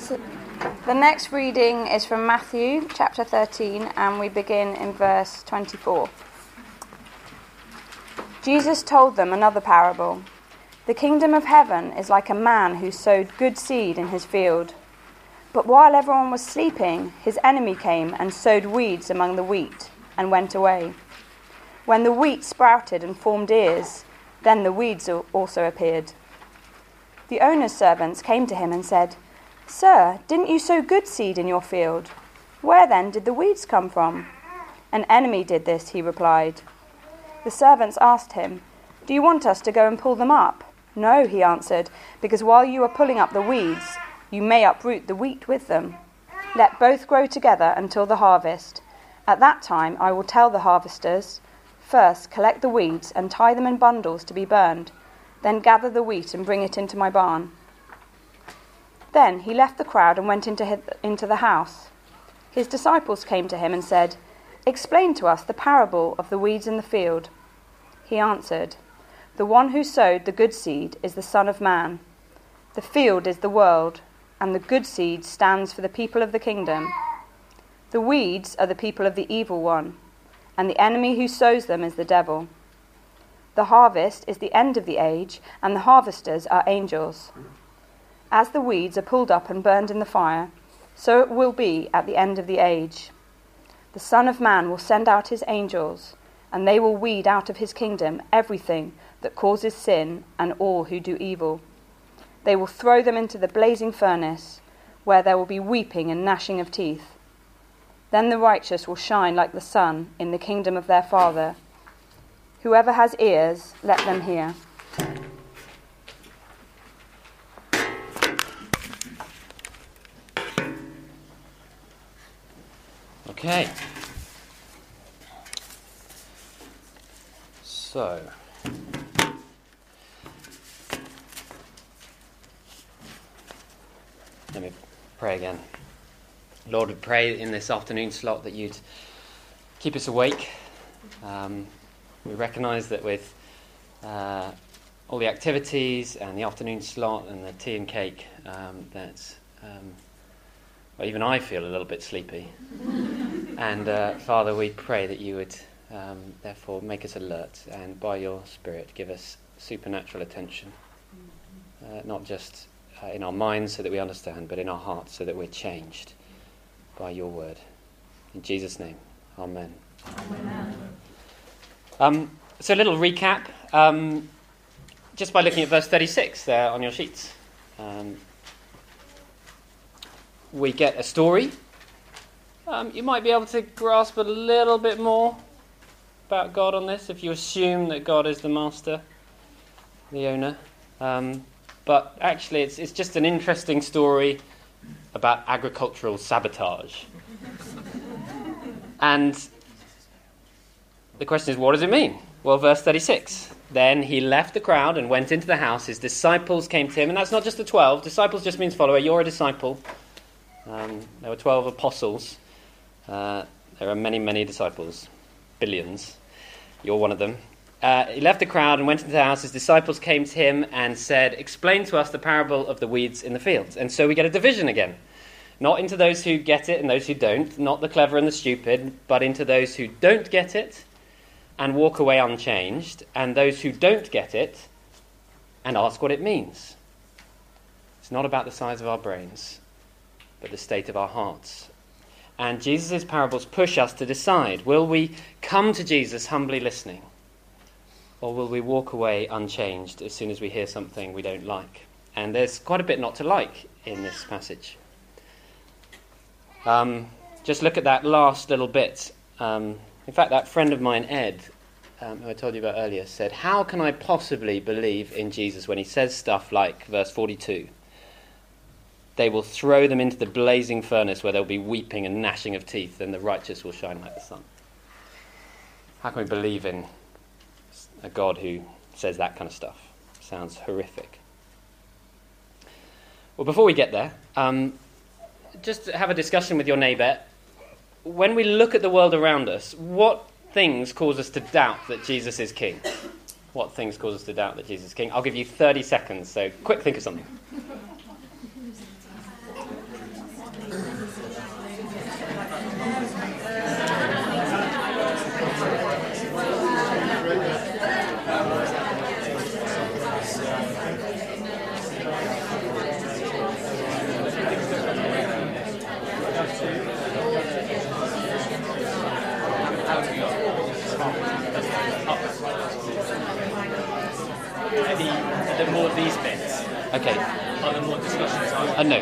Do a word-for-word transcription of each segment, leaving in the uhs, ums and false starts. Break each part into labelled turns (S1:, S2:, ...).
S1: So the next reading is from Matthew chapter thirteen, and we begin in verse twenty-four. Jesus told them another parable. The kingdom of heaven is like a man who sowed good seed in his field. But while everyone was sleeping, his enemy came and sowed weeds among the wheat and went away. When the wheat sprouted and formed ears, then the weeds also appeared. The owner's servants came to him and said, "Sir, didn't you sow good seed in your field? Where then did the weeds come from?" "An enemy did this," he replied. The servants asked him, "Do you want us to go and pull them up?" "No," he answered, "because while you are pulling up the weeds, you may uproot the wheat with them. Let both grow together until the harvest. At that time I will tell the harvesters, 'First collect the weeds and tie them in bundles to be burned. Then gather the wheat and bring it into my barn.'" Then he left the crowd and went into his, into the house. His disciples came to him and said, "Explain to us the parable of the weeds in the field." He answered, "The one who sowed the good seed is the Son of Man. The field is the world, and the good seed stands for the people of the kingdom. The weeds are the people of the evil one, and the enemy who sows them is the devil. The harvest is the end of the age, and the harvesters are angels. As the weeds are pulled up and burned in the fire, so it will be at the end of the age. The Son of Man will send out his angels, and they will weed out of his kingdom everything that causes sin and all who do evil. They will throw them into the blazing furnace, where there will be weeping and gnashing of teeth. Then the righteous will shine like the sun in the kingdom of their Father. Whoever has ears, let them hear."
S2: Okay. So, let me pray again. Lord, we pray in this afternoon slot that you'd keep us awake. Um, we recognise that with uh, all the activities and the afternoon slot and the tea and cake, um, that um, well, even I feel a little bit sleepy. And uh, Father, we pray that you would um, therefore make us alert, and by your Spirit give us supernatural attention, uh, not just uh, in our minds so that we understand, but in our hearts so that we're changed by your word. In Jesus' name, amen. Amen. Um, so a little recap, um, just by looking at verse thirty-six there on your sheets. Um, we get a story. Um, you might be able to grasp a little bit more about God on this if you assume that God is the master, the owner. Um, but actually it's, it's just an interesting story about agricultural sabotage. And the question is, what does it mean? Well, verse thirty-six. Then he left the crowd and went into the house. His disciples came to him. And that's not just the twelve. Disciples just means follower. You're a disciple. Um, there were twelve apostles. Uh, there are many, many disciples. Billions. You're one of them. Uh, he left the crowd and went into the house. His disciples came to him and said, "Explain to us the parable of the weeds in the field." And so we get a division again. Not into those who get it and those who don't. Not the clever and the stupid, but into those who don't get it and walk away unchanged, and those who don't get it and ask what it means. It's not about the size of our brains, but the state of our hearts. And Jesus' parables push us to decide, will we come to Jesus humbly listening, or will we walk away unchanged as soon as we hear something we don't like? And there's quite a bit not to like in this passage. Um, just look at that last little bit. Um, in fact, that friend of mine, Ed, um, who I told you about earlier, said, how can I possibly believe in Jesus when he says stuff like, verse forty-two, they will throw them into the blazing furnace where there will be weeping and gnashing of teeth, and the righteous will shine like the sun? How can we believe in a God who says that kind of stuff? Sounds horrific. Well, before we get there, um, just have a discussion with your neighbour. When we look at the world around us, what things cause us to doubt that Jesus is king? What things cause us to doubt that Jesus is king? I'll give you thirty seconds, so quick, think of something.
S3: the more these bits
S2: Okay.
S3: are the more discussion time.
S2: Uh, no.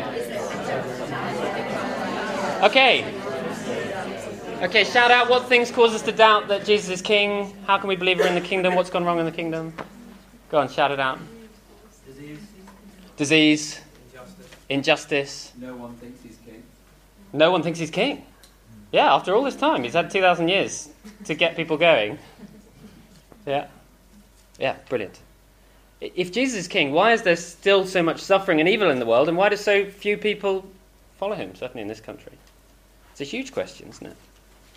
S2: Okay. Okay, shout out what things cause us to doubt that Jesus is king. How can we believe we're in the kingdom? What's gone wrong in the kingdom? Go on, shout it out.
S4: Disease.
S2: Disease.
S4: Injustice.
S2: Injustice.
S4: No one thinks he's king.
S2: No one thinks he's king. Yeah, after all this time, he's had two thousand years to get people going. Yeah. Yeah, brilliant. If Jesus is king, why is there still so much suffering and evil in the world, and why do so few people follow him, certainly in this country? It's a huge question, isn't it?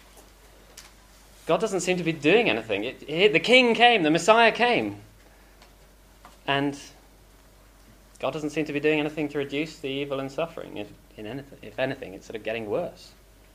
S2: God doesn't seem to be doing anything. It, it, the king came, the Messiah came, and God doesn't seem to be doing anything to reduce the evil and suffering. If, in anything, if anything, it's sort of getting worse.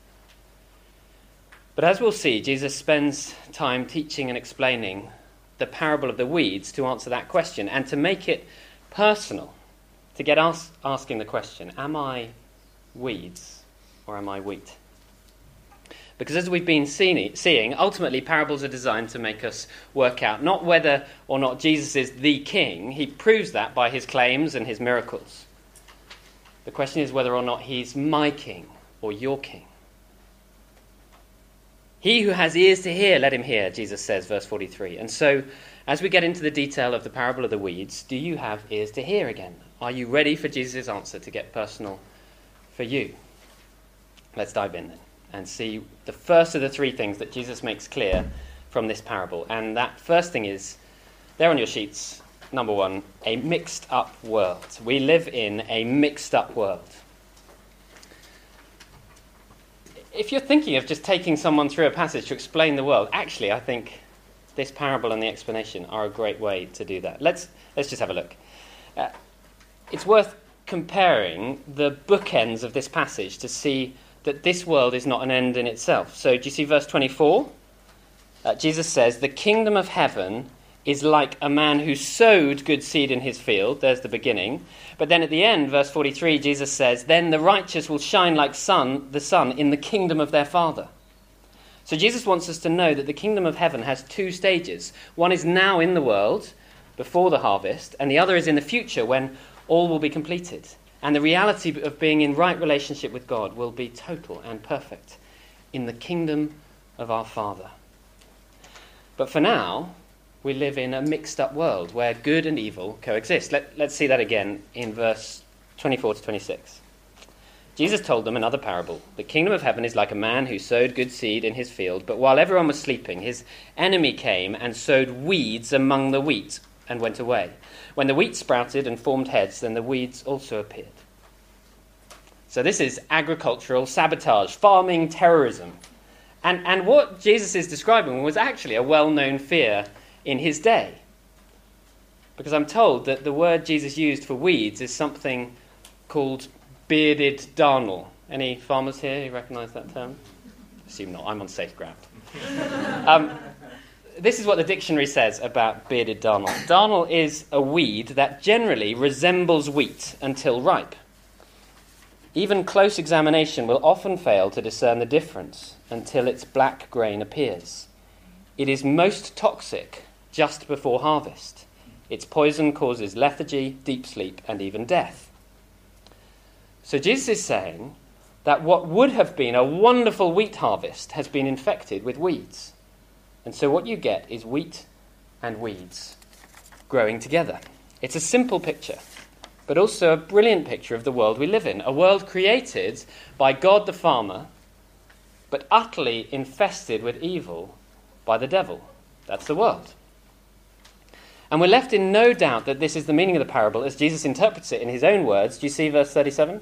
S2: But as we'll see, Jesus spends time teaching and explaining the parable of the weeds to answer that question and to make it personal, to get us asking the question, am I weeds or am I wheat? Because as we've been seeing, seeing, ultimately parables are designed to make us work out not whether or not Jesus is the king. He proves that by his claims and his miracles. The question is whether or not he's my king or your king. He who has ears to hear, let him hear, Jesus says, verse forty-three. And so, as we get into the detail of the parable of the weeds, do you have ears to hear again? Are you ready for Jesus' answer to get personal for you? Let's dive in then and see the first of the three things that Jesus makes clear from this parable. And that first thing is, there on your sheets, number one, a mixed up world. We live in a mixed up world. If you're thinking of just taking someone through a passage to explain the world, actually, I think this parable and the explanation are a great way to do that. Let's let's just have a look. Uh, it's worth comparing the bookends of this passage to see that this world is not an end in itself. So do you see verse twenty-four? Uh, Jesus says, the kingdom of heaven is like a man who sowed good seed in his field. There's the beginning. But then at the end, verse forty-three, Jesus says, then the righteous will shine like sun, the sun in the kingdom of their Father. So Jesus wants us to know that the kingdom of heaven has two stages. One is now in the world, before the harvest, and the other is in the future when all will be completed. And the reality of being in right relationship with God will be total and perfect in the kingdom of our Father. But for now, we live in a mixed up world where good and evil coexist. Let, let's see that again in verse twenty-four to twenty-six. Jesus told them another parable. The kingdom of heaven is like a man who sowed good seed in his field, but while everyone was sleeping, his enemy came and sowed weeds among the wheat and went away. When the wheat sprouted and formed heads, then the weeds also appeared. So this is agricultural sabotage, farming terrorism. And, and what Jesus is describing was actually a well-known fear in his day. Because I'm told that the word Jesus used for weeds is something called bearded darnel. Any farmers here who recognise that term? Assume not, I'm on safe ground. um, this is what the dictionary says about bearded darnel. Darnel is a weed that generally resembles wheat until ripe. Even close examination will often fail to discern the difference until its black grain appears. It is most toxic just before harvest. Its poison causes lethargy, deep sleep, and even death. So Jesus is saying that what would have been a wonderful wheat harvest has been infected with weeds. And so what you get is wheat and weeds growing together. It's a simple picture, but also a brilliant picture of the world we live in. A world created by God the farmer, but utterly infested with evil by the devil. That's the world. And we're left in no doubt that this is the meaning of the parable as Jesus interprets it in his own words. Do you see verse thirty-seven?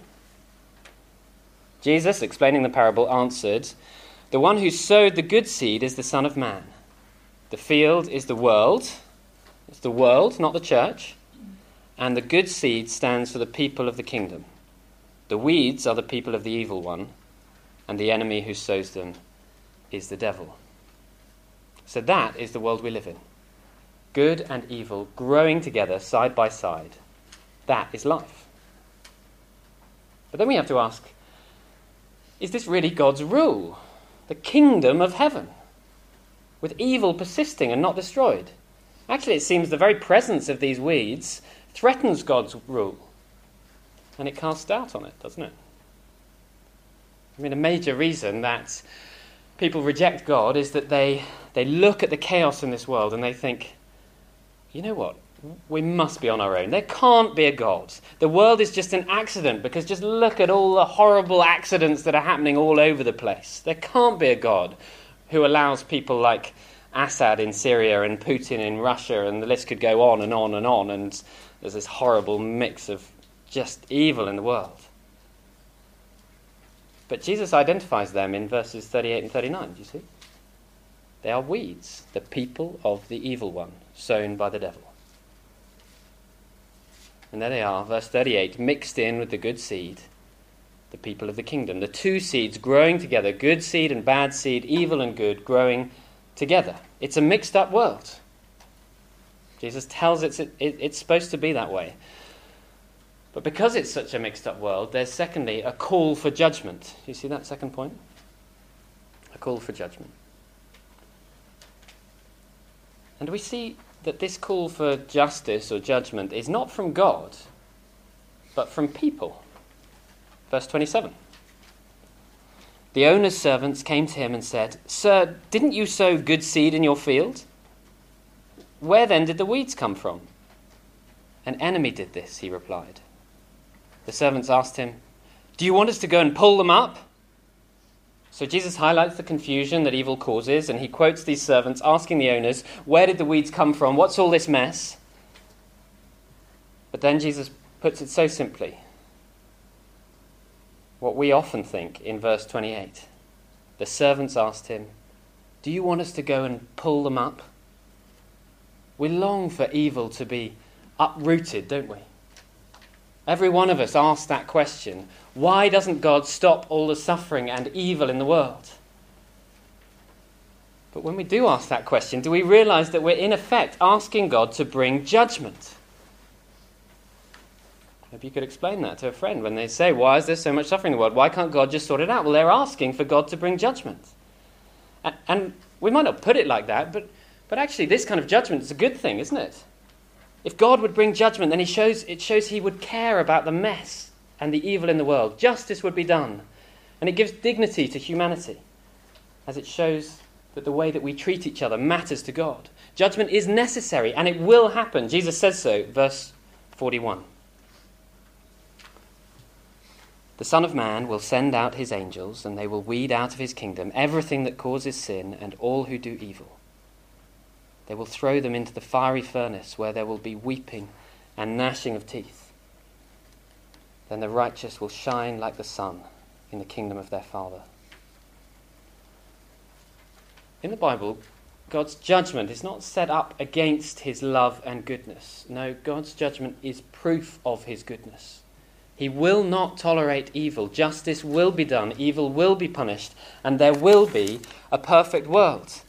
S2: Jesus, explaining the parable, answered, the one who sowed the good seed is the Son of Man. The field is the world. It's the world, not the church. And the good seed stands for the people of the kingdom. The weeds are the people of the evil one, and the enemy who sows them is the devil. So that is the world we live in. Good and evil growing together side by side. That is life. But then we have to ask, is this really God's rule? The kingdom of heaven, with evil persisting and not destroyed? Actually, it seems the very presence of these weeds threatens God's rule. And it casts doubt on it, doesn't it? I mean, a major reason that people reject God is that they, they look at the chaos in this world and they think, you know what? We must be on our own. There can't be a God. The world is just an accident, because just look at all the horrible accidents that are happening all over the place. There can't be a God who allows people like Assad in Syria and Putin in Russia, and the list could go on and on and on, and there's this horrible mix of just evil in the world. But Jesus identifies them in verses thirty-eight and thirty-nine, do you see? They are weeds, the people of the evil one, sown by the devil. And there they are, verse thirty-eight, mixed in with the good seed, the people of the kingdom. The two seeds growing together, good seed and bad seed, evil and good, growing together. It's a mixed up world. Jesus tells us it, it, it's supposed to be that way. But because it's such a mixed up world, there's secondly a call for judgment. Do you see that second point? A call for judgment. And we see that this call for justice or judgment is not from God, but from people. Verse twenty-seven. The owner's servants came to him and said, "Sir, didn't you sow good seed in your field? Where then did the weeds come from?" "An enemy did this," he replied. The servants asked him, "Do you want us to go and pull them up?" So Jesus highlights the confusion that evil causes, and he quotes these servants asking the owners, where did the weeds come from? What's all this mess? But then Jesus puts it so simply. What we often think in verse twenty-eight. The servants asked him, "Do you want us to go and pull them up?" We long for evil to be uprooted, don't we? Every one of us asks that question. Why doesn't God stop all the suffering and evil in the world? But when we do ask that question, do we realize that we're in effect asking God to bring judgment? Maybe you could explain that to a friend when they say, why is there so much suffering in the world? Why can't God just sort it out? Well, they're asking for God to bring judgment. And, and we might not put it like that, but, but actually this kind of judgment is a good thing, isn't it? If God would bring judgment, then he shows, it shows he would care about the mess and the evil in the world. Justice would be done. And it gives dignity to humanity, as it shows that the way that we treat each other matters to God. Judgment is necessary, and it will happen. Jesus says so, verse forty-one. The Son of Man will send out his angels, and they will weed out of his kingdom everything that causes sin and all who do evil. They will throw them into the fiery furnace, where there will be weeping and gnashing of teeth. Then the righteous will shine like the sun in the kingdom of their Father. In the Bible, God's judgment is not set up against his love and goodness. No, God's judgment is proof of his goodness. He will not tolerate evil. Justice will be done. Evil will be punished. And there will be a perfect world.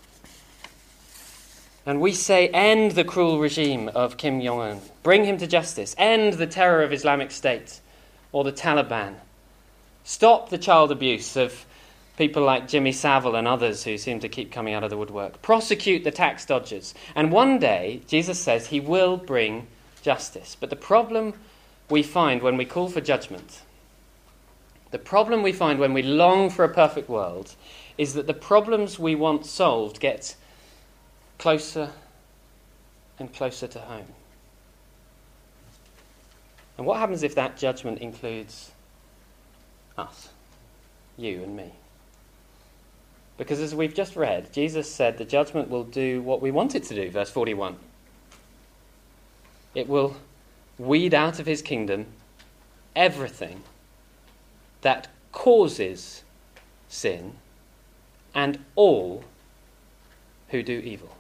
S2: And we say, end the cruel regime of Kim Jong-un. Bring him to justice. End the terror of Islamic State or the Taliban. Stop the child abuse of people like Jimmy Savile and others who seem to keep coming out of the woodwork. Prosecute the tax dodgers. And one day, Jesus says he will bring justice. But the problem we find when we call for judgment, the problem we find when we long for a perfect world, is that the problems we want solved get closer and closer to home. And what happens if that judgment includes us, you and me? Because as we've just read, Jesus said the judgment will do what we want it to do, verse forty-one. It will weed out of his kingdom everything that causes sin and all who do evil.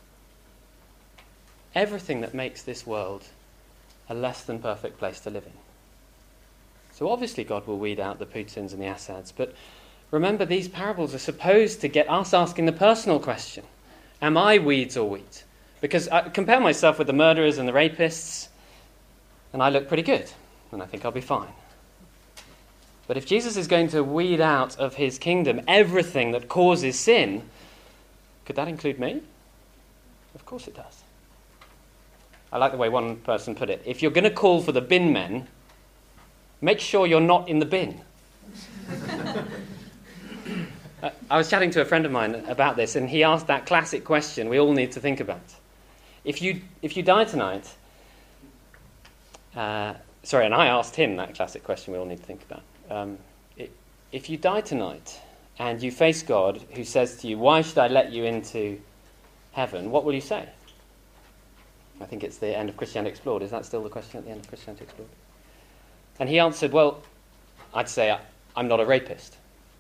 S2: Everything that makes this world a less than perfect place to live in. So obviously God will weed out the Putins and the Assads, but remember these parables are supposed to get us asking the personal question. Am I weeds or wheat? Because I compare myself with the murderers and the rapists, and I look pretty good, and I think I'll be fine. But if Jesus is going to weed out of his kingdom everything that causes sin, could that include me? Of course it does. I like the way one person put it. If you're going to call for the bin men, make sure you're not in the bin. uh, I was chatting to a friend of mine about this, and he asked that classic question we all need to think about. If you if you die tonight, uh, sorry, and I asked him that classic question we all need to think about. Um, it, if you die tonight and you face God, who says to you, "Why should I let you into heaven?" what will you say? I think it's the end of Christianity Explored. Is that still the question at the end of Christianity Explored? And he answered, well, I'd say I'm not a rapist.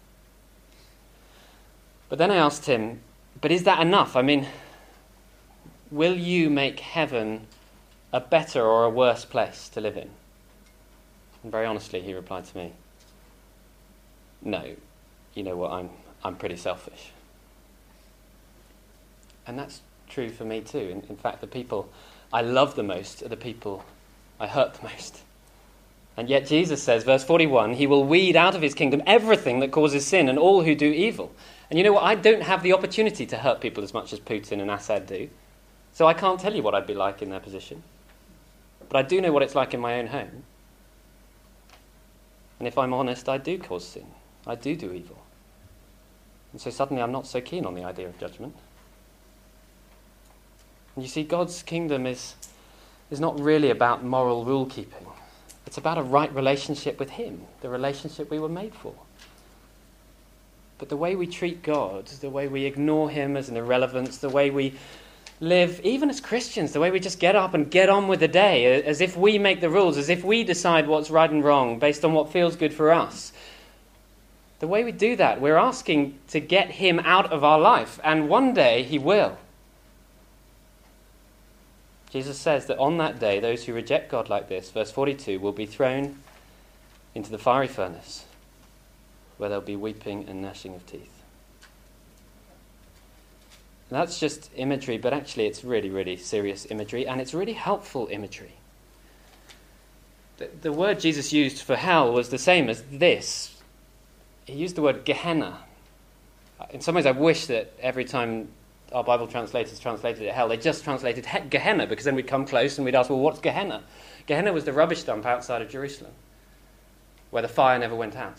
S2: But then I asked him, but is that enough? I mean, will you make heaven a better or a worse place to live in? And very honestly, he replied to me, no, you know what, I'm I'm pretty selfish. And that's true for me too. In, in fact, the people I love the most are the people I hurt the most. And yet Jesus says, verse forty-one, he will weed out of his kingdom everything that causes sin and all who do evil. And you know what? I don't have the opportunity to hurt people as much as Putin and Assad do. So I can't tell you what I'd be like in their position. But I do know what it's like in my own home. And if I'm honest, I do cause sin. I do do evil. And so suddenly I'm not so keen on the idea of judgment. And you see, God's kingdom is, is not really about moral rule keeping. It's about a right relationship with him, the relationship we were made for. But the way we treat God, the way we ignore him as an irrelevance, the way we live, even as Christians, the way we just get up and get on with the day, as if we make the rules, as if we decide what's right and wrong based on what feels good for us. The way we do that, we're asking to get him out of our life, and one day he will. Jesus says that on that day, those who reject God like this, verse forty-two, will be thrown into the fiery furnace, where there'll be weeping and gnashing of teeth. And that's just imagery, but actually it's really, really serious imagery, and it's really helpful imagery. The, the word Jesus used for hell was the same as this. He used the word Gehenna. In some ways, I wish that every time our Bible translators translated it hell, they just translated he- Gehenna, because then we'd come close and we'd ask, well, what's Gehenna? Gehenna was the rubbish dump outside of Jerusalem, where the fire never went out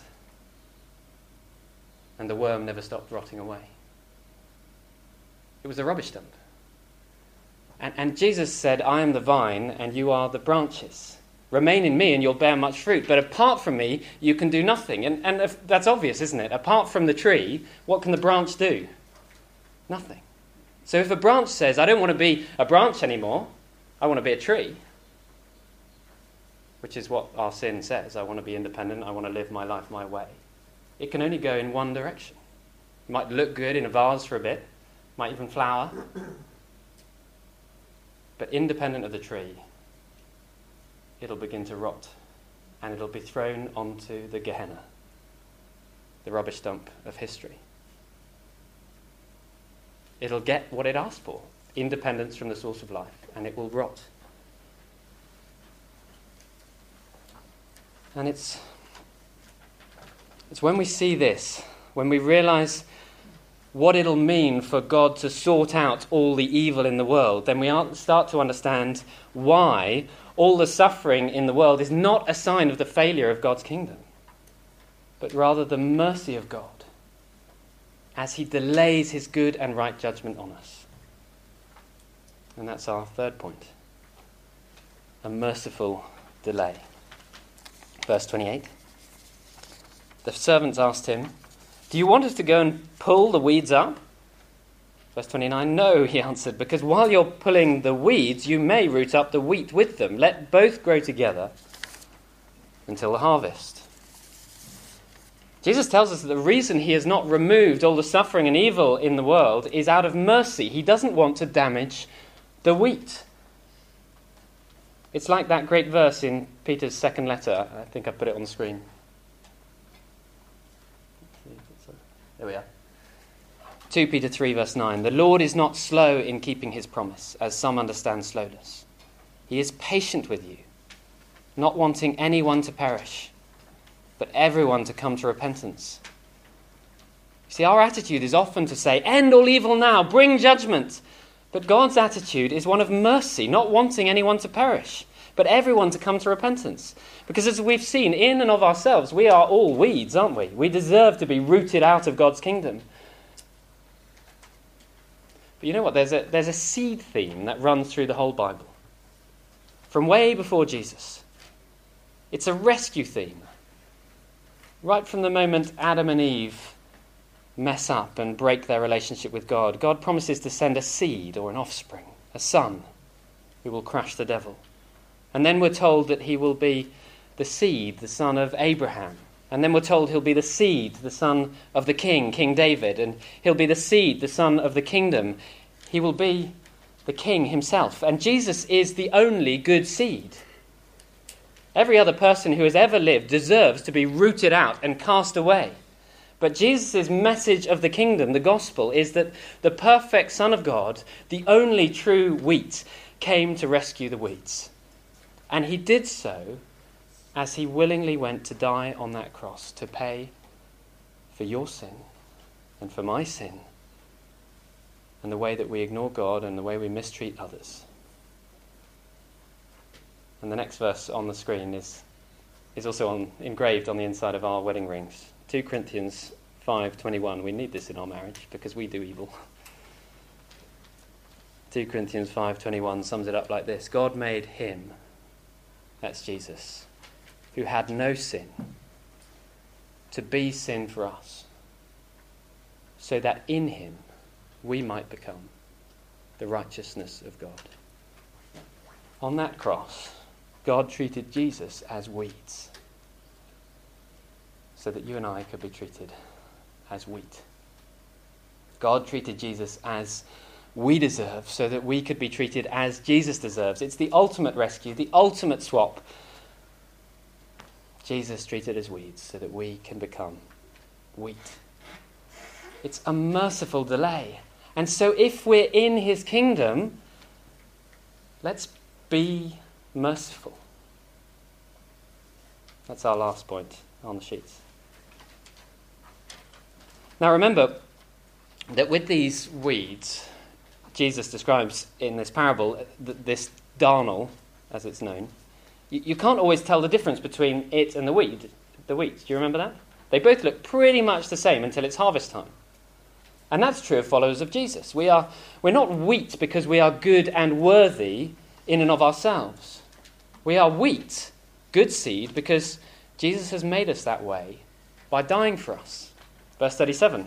S2: and the worm never stopped rotting away. It was a rubbish dump. And, and Jesus said, I am the vine and you are the branches. Remain in me and you'll bear much fruit. But apart from me, you can do nothing. And, and if, that's obvious, isn't it? Apart from the tree, what can the branch do? Nothing. So if a branch says, I don't want to be a branch anymore, I want to be a tree, which is what our sin says, I want to be independent, I want to live my life my way, it can only go in one direction. It might look good in a vase for a bit, might even flower, but independent of the tree, it'll begin to rot, and it'll be thrown onto the Gehenna, the rubbish dump of history. It'll get what it asked for, independence from the source of life, and it will rot. And it's, it's when we see this, when we realize what it'll mean for God to sort out all the evil in the world, then we start to understand why all the suffering in the world is not a sign of the failure of God's kingdom, but rather the mercy of God, as he delays his good and right judgment on us. And that's our third point. A merciful delay. Verse twenty-eight. The servants asked him, do you want us to go and pull the weeds up? Verse twenty-nine, no, he answered, because while you're pulling the weeds, you may root up the wheat with them. Let both grow together until the harvest. Jesus tells us that the reason he has not removed all the suffering and evil in the world is out of mercy. He doesn't want to damage the wheat. It's like that great verse in Peter's second letter. I think I put it on the screen. There we are. Second Peter three, verse nine. The Lord is not slow in keeping his promise, as some understand slowness. He is patient with you, not wanting anyone to perish, but everyone to come to repentance. You see, our attitude is often to say, end all evil now, bring judgment. But God's attitude is one of mercy, not wanting anyone to perish, but everyone to come to repentance. Because as we've seen, in and of ourselves, we are all weeds, aren't we? We deserve to be rooted out of God's kingdom. But you know what? There's a, there's a seed theme that runs through the whole Bible. From way before Jesus. It's a rescue theme. Right from the moment Adam and Eve mess up and break their relationship with God, God promises to send a seed or an offspring, a son, who will crush the devil. And then we're told that he will be the seed, the son of Abraham. And then we're told he'll be the seed, the son of the king, King David. And he'll be the seed, the son of the kingdom. He will be the king himself. And Jesus is the only good seed. Every other person who has ever lived deserves to be rooted out and cast away. But Jesus' message of the kingdom, the gospel, is that the perfect Son of God, the only true wheat, came to rescue the weeds. And he did so as he willingly went to die on that cross to pay for your sin and for my sin and the way that we ignore God and the way we mistreat others. And the next verse on the screen is, is also on, engraved on the inside of our wedding rings. Second Corinthians five twenty-one. We need this in our marriage because we do evil. Second Corinthians five twenty-one sums it up like this. God made him, that's Jesus, who had no sin, to be sin for us, so that in him we might become the righteousness of God. On that cross, God treated Jesus as weeds, so that you and I could be treated as wheat. God treated Jesus as we deserve, so that we could be treated as Jesus deserves. It's the ultimate rescue, the ultimate swap. Jesus treated as weeds, so that we can become wheat. It's a merciful delay. And so if we're in his kingdom, let's be merciful. That's our last point on the sheets. Now remember that with these weeds, Jesus describes in this parable, this darnel, as it's known, you, you can't always tell the difference between it and the weed. The wheat, do you remember that? They both look pretty much the same until it's harvest time. And that's true of followers of Jesus. We are, we're not wheat because we are good and worthy in and of ourselves. We are wheat, good seed, because Jesus has made us that way by dying for us. Verse thirty-seven.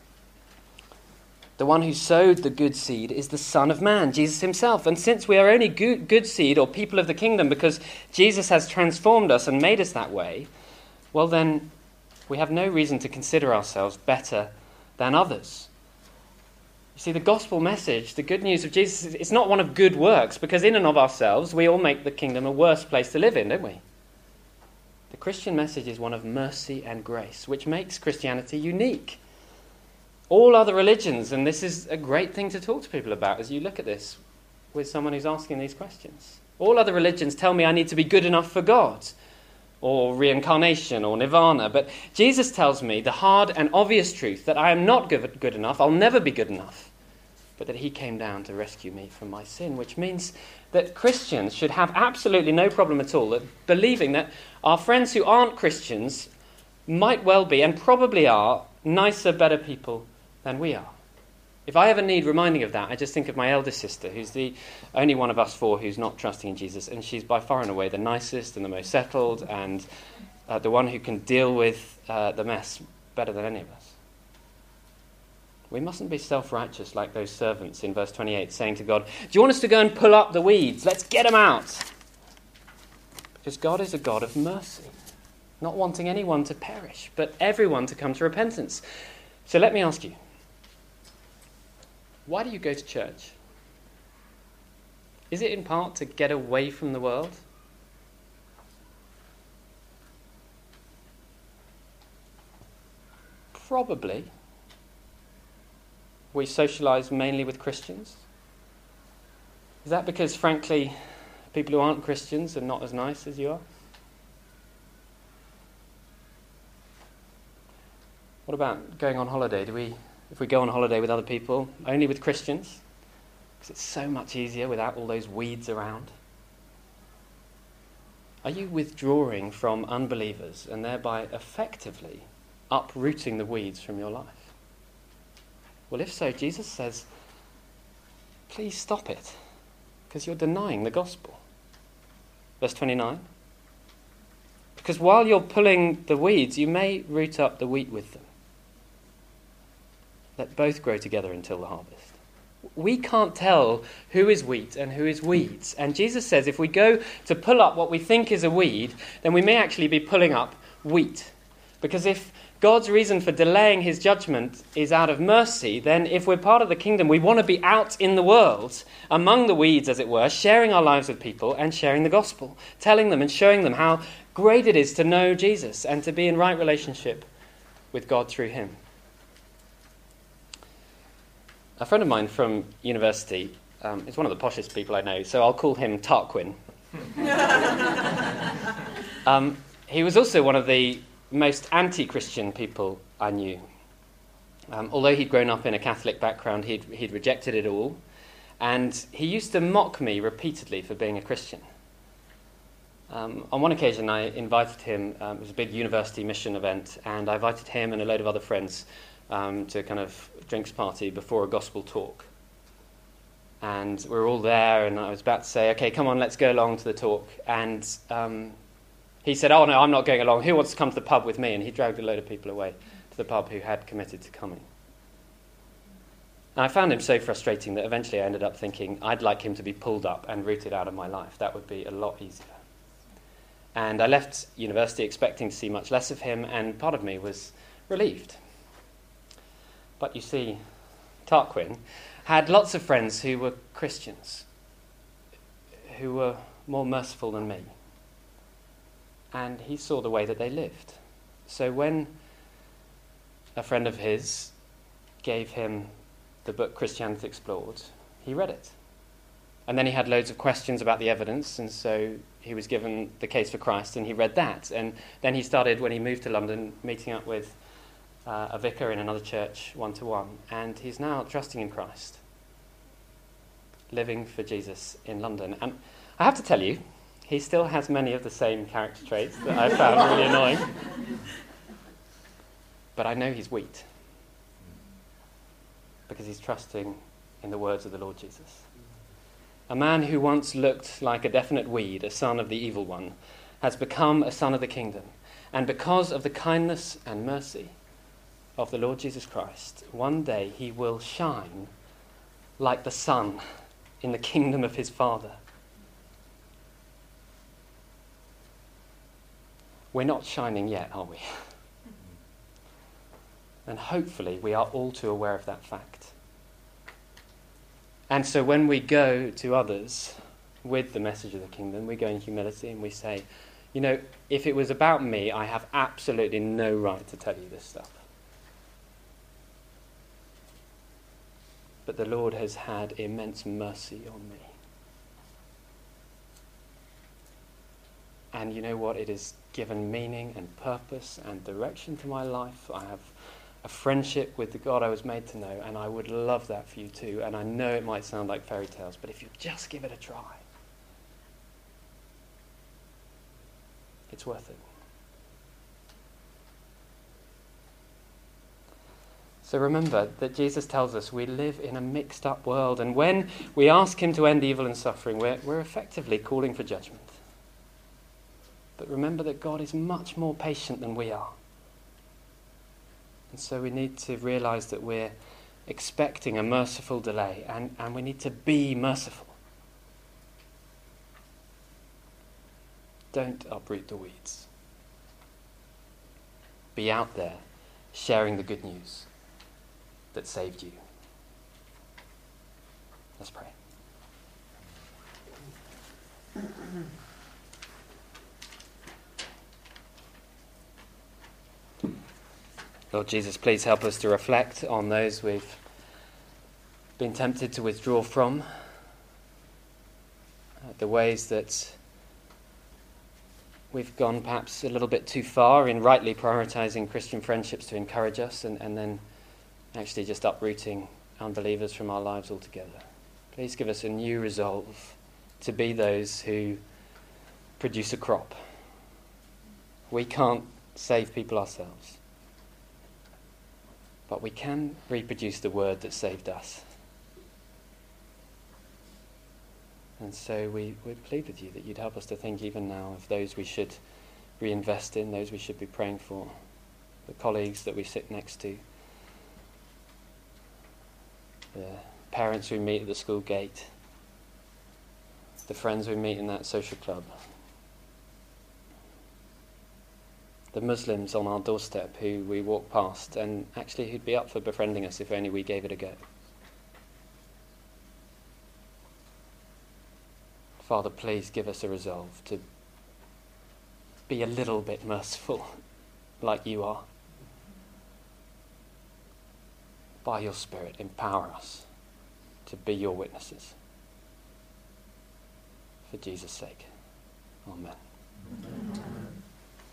S2: The one who sowed the good seed is the Son of Man, Jesus himself. And since we are only good, good seed or people of the kingdom because Jesus has transformed us and made us that way, well then we have no reason to consider ourselves better than others. You see, the gospel message, the good news of Jesus, it's not one of good works, because in and of ourselves, we all make the kingdom a worse place to live in, don't we? The Christian message is one of mercy and grace, which makes Christianity unique. All other religions, and this is a great thing to talk to people about as you look at this with someone who's asking these questions. All other religions tell me I need to be good enough for God, or reincarnation, or nirvana. But Jesus tells me the hard and obvious truth that I am not good, good enough, I'll never be good enough, but that he came down to rescue me from my sin, which means that Christians should have absolutely no problem at all at believing that our friends who aren't Christians might well be, and probably are, nicer, better people than we are. If I ever need reminding of that, I just think of my eldest sister, who's the only one of us four who's not trusting in Jesus, and she's by far and away the nicest and the most settled and uh, the one who can deal with uh, the mess better than any of us. We mustn't be self-righteous like those servants in verse twenty-eight, saying to God, do you want us to go and pull up the weeds? Let's get them out. Because God is a God of mercy, not wanting anyone to perish, but everyone to come to repentance. So let me ask you, why do you go to church? Is it in part to get away from the world? Probably. We socialise mainly with Christians. Is that because, frankly, people who aren't Christians are not as nice as you are? What about going on holiday? Do we, if we go on holiday with other people, only with Christians? Because it's so much easier without all those weeds around. Are you withdrawing from unbelievers and thereby effectively uprooting the weeds from your life? Well, if so, Jesus says, please stop it, because you're denying the gospel. Verse twenty-nine. Because while you're pulling the weeds, you may root up the wheat with them. Let both grow together until the harvest. We can't tell who is wheat and who is weeds. And Jesus says if we go to pull up what we think is a weed, then we may actually be pulling up wheat. Because if God's reason for delaying his judgment is out of mercy, then if we're part of the kingdom, we want to be out in the world, among the weeds, as it were, sharing our lives with people and sharing the gospel, telling them and showing them how great it is to know Jesus and to be in right relationship with God through him. A friend of mine from university um, is one of the poshest people I know, so I'll call him Tarquin. um, he was also one of the most anti-Christian people I knew. Um, although he'd grown up in a Catholic background, he'd, he'd rejected it all. And he used to mock me repeatedly for being a Christian. Um, on one occasion, I invited him, um, it was a big university mission event, and I invited him and a load of other friends um, to a kind of drinks party before a gospel talk. And we were all there, and I was about to say, okay, come on, let's go along to the talk. And um, he said, oh, no, I'm not going along. Who wants to come to the pub with me? And he dragged a load of people away to the pub who had committed to coming. And I found him so frustrating that eventually I ended up thinking I'd like him to be pulled up and rooted out of my life. That would be a lot easier. And I left university expecting to see much less of him, and part of me was relieved. But you see, Tarquin had lots of friends who were Christians, who were more merciful than me. And he saw the way that they lived. So when a friend of his gave him the book Christianity Explored, he read it. And then he had loads of questions about the evidence, and so he was given The Case for Christ, and he read that. And then he started, when he moved to London, meeting up with uh, a vicar in another church, one-to-one. And he's now trusting in Christ, living for Jesus in London. And I have to tell you, he still has many of the same character traits that I found really annoying. But I know he's wheat, because he's trusting in the words of the Lord Jesus. A man who once looked like a definite weed, a son of the evil one, has become a son of the kingdom. And because of the kindness and mercy of the Lord Jesus Christ, one day he will shine like the sun in the kingdom of his Father. We're not shining yet, are we? And hopefully we are all too aware of that fact. And so when we go to others with the message of the kingdom, we go in humility and we say, you know, if it was about me, I have absolutely no right to tell you this stuff. But the Lord has had immense mercy on me. And you know what? It has given meaning and purpose and direction to my life. I have a friendship with the God I was made to know, and I would love that for you too. And I know it might sound like fairy tales, but if you just give it a try, it's worth it. So remember that Jesus tells us we live in a mixed up world, and when we ask him to end evil and suffering, we're, we're effectively calling for judgment. But remember that God is much more patient than we are. And so we need to realize that we're expecting a merciful delay, and, and we need to be merciful. Don't uproot the weeds. Be out there sharing the good news that saved you. Let's pray. Lord Jesus, please help us to reflect on those we've been tempted to withdraw from, uh, the ways that we've gone perhaps a little bit too far in rightly prioritizing Christian friendships to encourage us, and, and then actually just uprooting unbelievers from our lives altogether. Please give us a new resolve to be those who produce a crop. We can't save people ourselves, but we can reproduce the word that saved us. And so we, we plead with you that you'd help us to think even now of those we should reinvest in, those we should be praying for, the colleagues that we sit next to, the parents we meet at the school gate, the friends we meet in that social club, the Muslims on our doorstep who we walk past and actually who'd be up for befriending us if only we gave it a go. Father, please give us a resolve to be a little bit merciful like you are. By your Spirit, empower us to be your witnesses. For Jesus' sake. Amen.